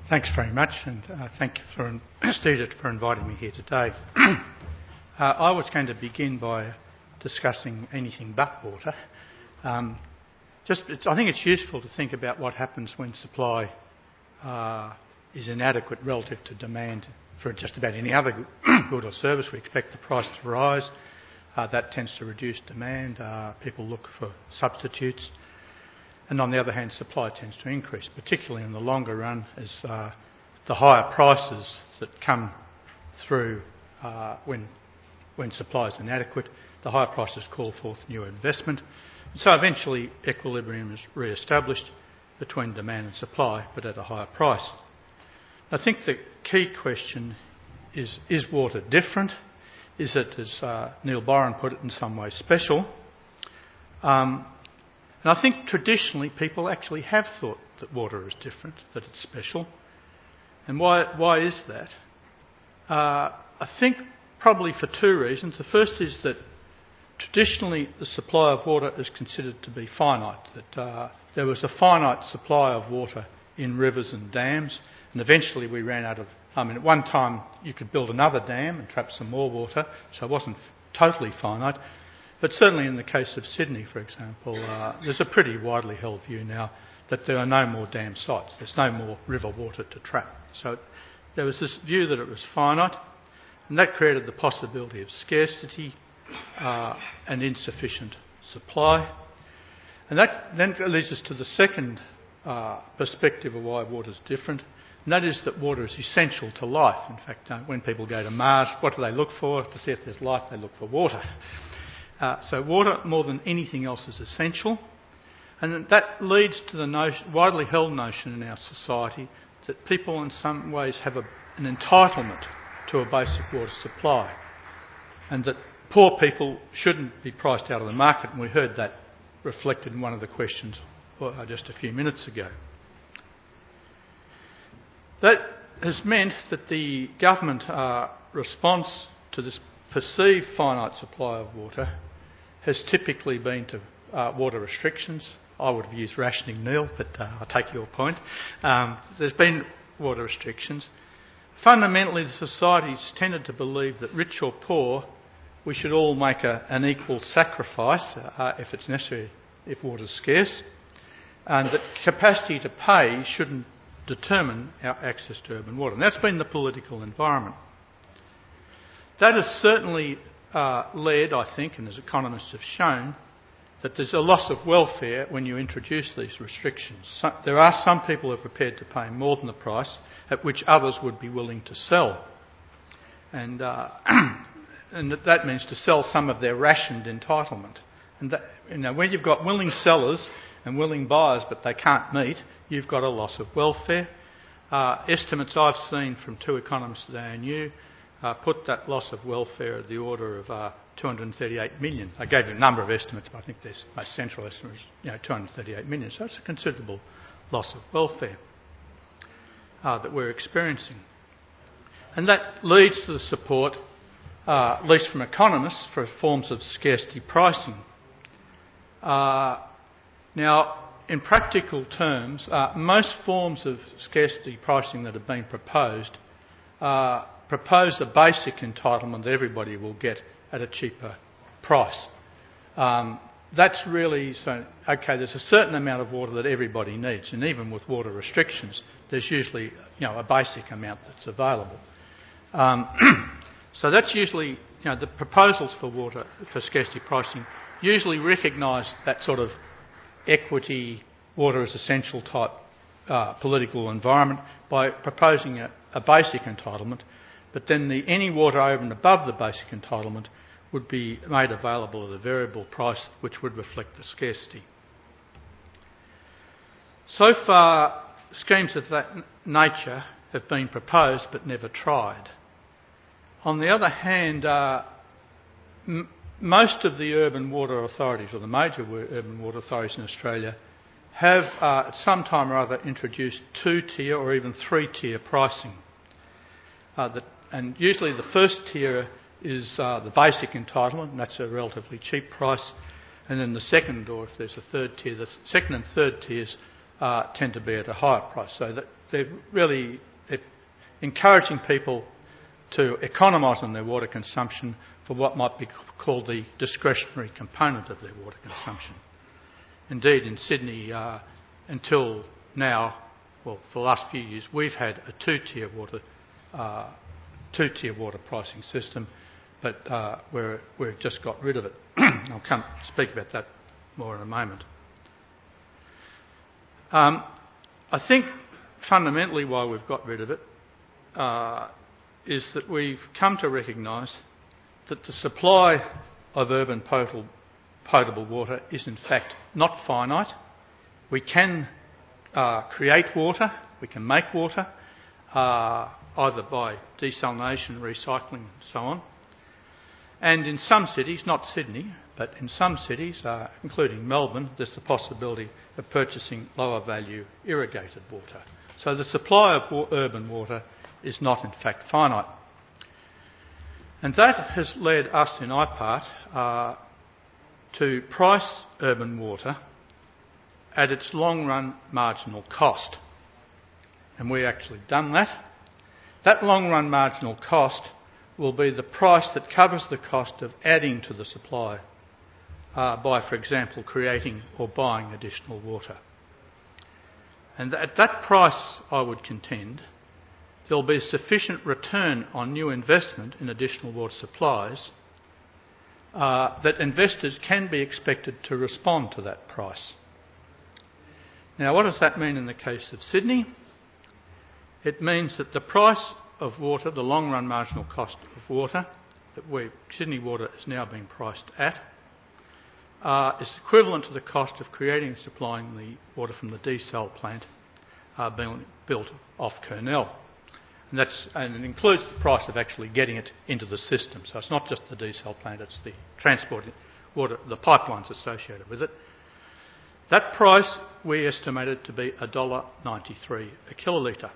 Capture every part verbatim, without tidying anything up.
Thanks very much, and uh, thank you, for, Steve, for inviting me here today. uh, I was going to begin by discussing anything but water. Um, just, it's, I think it's useful to think about what happens when supply uh, is inadequate relative to demand for just about any other good or service. We expect the price to rise. Uh, that tends to reduce demand. Uh, people look for substitutes. And on the other hand, supply tends to increase, particularly in the longer run, as uh, the higher prices that come through uh, when, when supply is inadequate, the higher prices call forth new investment. So eventually equilibrium is re-established between demand and supply, but at a higher price. I think the key question is, is water different? Is it, as uh, Neil Byron put it, in some way special? Um, And I think traditionally people actually have thought that water is different, that it's special. And why, why is that? Uh, I think probably for two reasons. The first is that traditionally the supply of water is considered to be finite, that uh, there was a finite supply of water in rivers and dams, and eventually we ran out of... I mean, at one time you could build another dam and trap some more water, so it wasn't totally finite. But certainly in the case of Sydney, for example, uh, there's a pretty widely held view now that there are no more dam sites. There's no more river water to trap. So there was this view that it was finite, and that created the possibility of scarcity uh, and insufficient supply. And that then leads us to the second uh, perspective of why water is different, and that is that water is essential to life. In fact, uh, when people go to Mars, what do they look for? To see if there's life, they look for water. Uh, so water, more than anything else, is essential. And that leads to the notion, widely held notion in our society that people in some ways have a, an entitlement to a basic water supply, and that poor people shouldn't be priced out of the market. And we heard that reflected in one of the questions uh, just a few minutes ago. That has meant that the government uh, response to this perceived finite supply of water has typically been to uh, water restrictions. I would have used rationing, Neil, but uh, I take your point. Um, there's been water restrictions. Fundamentally, the society's tended to believe that rich or poor, we should all make a, an equal sacrifice uh, if it's necessary, if water's scarce, and that capacity to pay shouldn't determine our access to urban water. And that's been the political environment. That has certainly uh, led, I think, and as economists have shown, that there's a loss of welfare when you introduce these restrictions. So, there are some people who are prepared to pay more than the price at which others would be willing to sell. And, uh, and that means to sell some of their rationed entitlement. And that, you know, when you've got willing sellers and willing buyers but they can't meet, you've got a loss of welfare. Uh, estimates I've seen from two economists at A N U Uh, put that loss of welfare at the order of uh, two hundred thirty-eight million. I gave you a number of estimates, but I think the most central estimate is you know, two hundred thirty-eight million. So it's a considerable loss of welfare uh, that we're experiencing. And that leads to the support, uh, at least from economists, for forms of scarcity pricing. Uh, now, in practical terms, uh, most forms of scarcity pricing that have been proposed uh, propose a basic entitlement that everybody will get at a cheaper price. Um, that's really so. Okay, there's a certain amount of water that everybody needs, and even with water restrictions, there's usually you know a basic amount that's available. Um, so that's usually you know the proposals for water for scarcity pricing usually recognise that sort of equity, water as essential type uh, political environment by proposing a, a basic entitlement. But then the, any water over and above the basic entitlement would be made available at a variable price which would reflect the scarcity. So far, schemes of that n- nature have been proposed but never tried. On the other hand, uh, m- most of the urban water authorities, or the major w- urban water authorities in Australia, have uh, at some time or other introduced two-tier or even three-tier pricing. Uh, that And usually the first tier is uh, the basic entitlement, and that's a relatively cheap price. And then the second, or if there's a third tier, the second and third tiers uh, tend to be at a higher price. So that they're really they're encouraging people to economise on their water consumption for what might be called the discretionary component of their water consumption. Indeed, in Sydney, uh, until now, well, for the last few years, we've had a two-tier water, uh, two-tier water pricing system, but uh, we're, we've just got rid of it. I'll come speak about that more in a moment. Um, I think fundamentally why we've got rid of it uh, is that we've come to recognise that the supply of urban potable, potable water is in fact not finite. We can uh, create water, we can make water, uh, either by desalination, recycling and so on. And in some cities, not Sydney, but in some cities, uh, including Melbourne, there's the possibility of purchasing lower value irrigated water. So the supply of wa- urban water is not in fact finite. And that has led us in I P A R T uh, to price urban water at its long run marginal cost. And we've actually done that. That long run marginal cost will be the price that covers the cost of adding to the supply uh, by, for example, creating or buying additional water. And at that price, I would contend, there'll be sufficient return on new investment in additional water supplies uh, that investors can be expected to respond to that price. Now, what does that mean in the case of Sydney? It means that the price of water, the long-run marginal cost of water, that we, Sydney Water is now being priced at, uh, is equivalent to the cost of creating and supplying the water from the desal plant uh, being built off Kurnell. And, that's, and it includes the price of actually getting it into the system. So it's not just the desal plant, it's the transport water, the pipelines associated with it. That price we estimated to be one dollar ninety-three a kilolitre.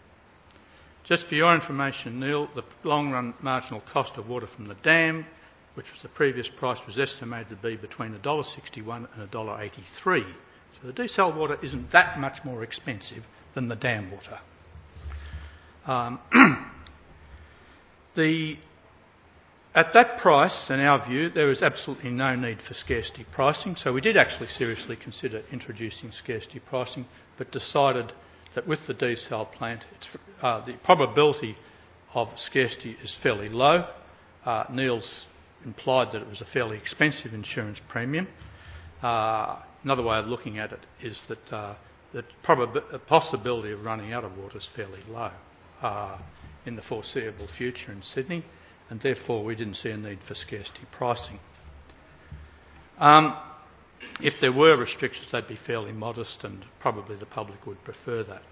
Just for your information, Neil, the long-run marginal cost of water from the dam, which was the previous price, was estimated to be between one dollar sixty-one and one dollar eighty-three. So the desal water isn't that much more expensive than the dam water. Um, the, at that price, in our view, there is absolutely no need for scarcity pricing. So we did actually seriously consider introducing scarcity pricing, but decided that with the desal plant, it's, uh, the probability of scarcity is fairly low. Uh, Neil's implied that it was a fairly expensive insurance premium. Uh, another way of looking at it is that uh, the probab- possibility of running out of water is fairly low uh, in the foreseeable future in Sydney, and therefore we didn't see a need for scarcity pricing. Um, If there were restrictions, they'd be fairly modest, and probably the public would prefer that.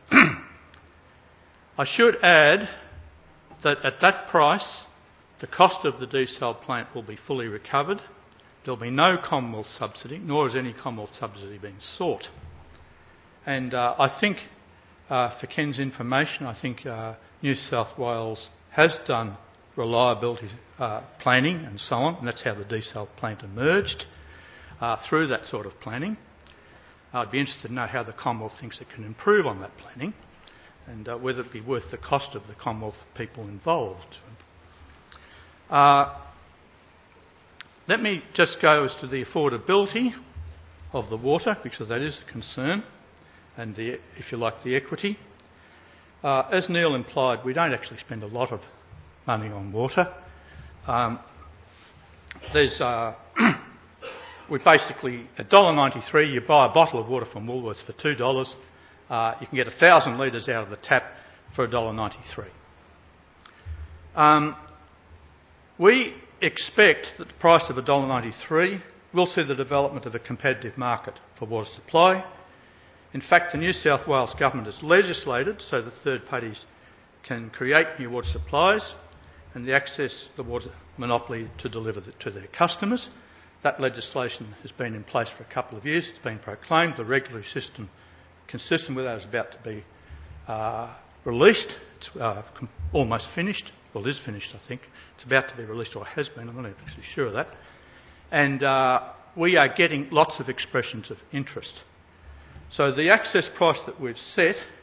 I should add that at that price, the cost of the desal plant will be fully recovered. There'll be no Commonwealth subsidy, nor is any Commonwealth subsidy being sought. And uh, I think, uh, for Ken's information, I think uh, New South Wales has done reliability uh, planning and so on, and that's how the desal plant emerged. Uh, through that sort of planning. Uh, I'd be interested to know how the Commonwealth thinks it can improve on that planning, and uh, whether it be worth the cost of the Commonwealth people involved. Uh, let me just go as to the affordability of the water, because that is a concern, and the, if you like, the equity. Uh, as Neil implied, we don't actually spend a lot of money on water. Um, there's uh, We basically, at one dollar ninety-three, you buy a bottle of water from Woolworths for two dollars. Uh, you can get one thousand litres out of the tap for one dollar ninety-three. Um, we expect that the price of one dollar ninety-three will see the development of a competitive market for water supply. In fact, the New South Wales Government has legislated so that third parties can create new water supplies and the access the water monopoly to deliver the, to their customers. That legislation has been in place for a couple of years. It's been proclaimed. The regulatory system consistent with that is about to be uh, released. It's uh, com- almost finished. Well, it is finished, I think. It's about to be released, or has been. I'm not actually sure of that. And uh, we are getting lots of expressions of interest. So the access price that we've set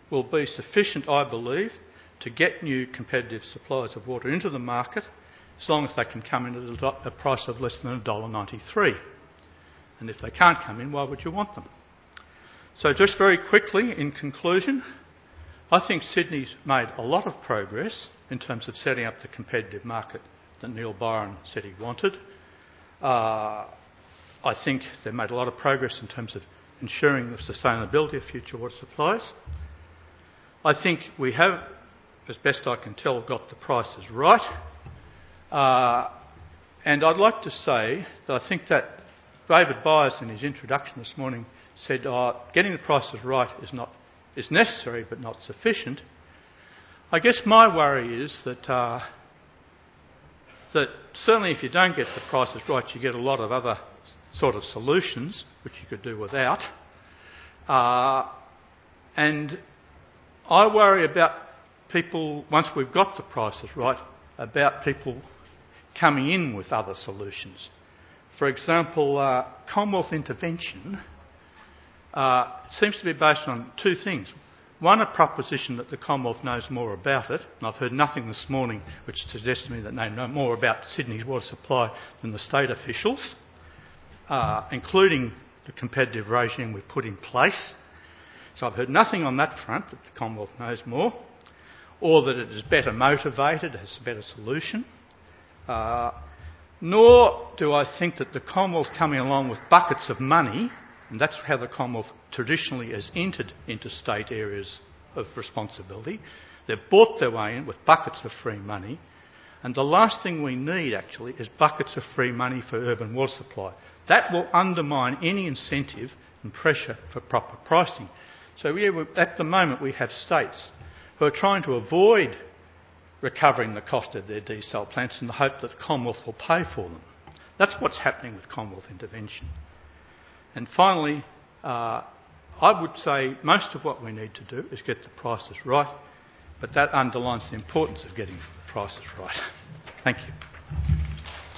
will be sufficient, I believe, to get new competitive suppliers of water into the market, as long as they can come in at a, do- a price of less than one dollar ninety-three. And if they can't come in, why would you want them? So just very quickly, in conclusion, I think Sydney's made a lot of progress in terms of setting up the competitive market that Neil Byron said he wanted. Uh, I think they've made a lot of progress in terms of ensuring the sustainability of future water supplies. I think we have, as best I can tell, got the prices right. Uh, and I'd like to say that I think that David Byers, in his introduction this morning, said oh, getting the prices right is not is necessary but not sufficient. I guess my worry is that uh, that certainly if you don't get the prices right, you get a lot of other sort of solutions which you could do without. Uh, and I worry about people, once we've got the prices right, about people coming in with other solutions. For example, uh, Commonwealth intervention uh, seems to be based on two things. One, a proposition that the Commonwealth knows more about it, and I've heard nothing this morning which suggests to me that they know more about Sydney's water supply than the state officials, uh, including the competitive regime we put in place. So I've heard nothing on that front, that the Commonwealth knows more, or that it is better motivated, has a better solution. Uh, nor do I think that the Commonwealth coming along with buckets of money, and that's how the Commonwealth traditionally has entered into state areas of responsibility. They've bought their way in with buckets of free money, and the last thing we need actually is buckets of free money for urban water supply. That will undermine any incentive and pressure for proper pricing. So yeah, at the moment we have states who are trying to avoid recovering the cost of their desal plants in the hope that the Commonwealth will pay for them. That's what's happening with Commonwealth intervention. And finally, uh, I would say most of what we need to do is get the prices right, but that underlines the importance of getting the prices right. Thank you.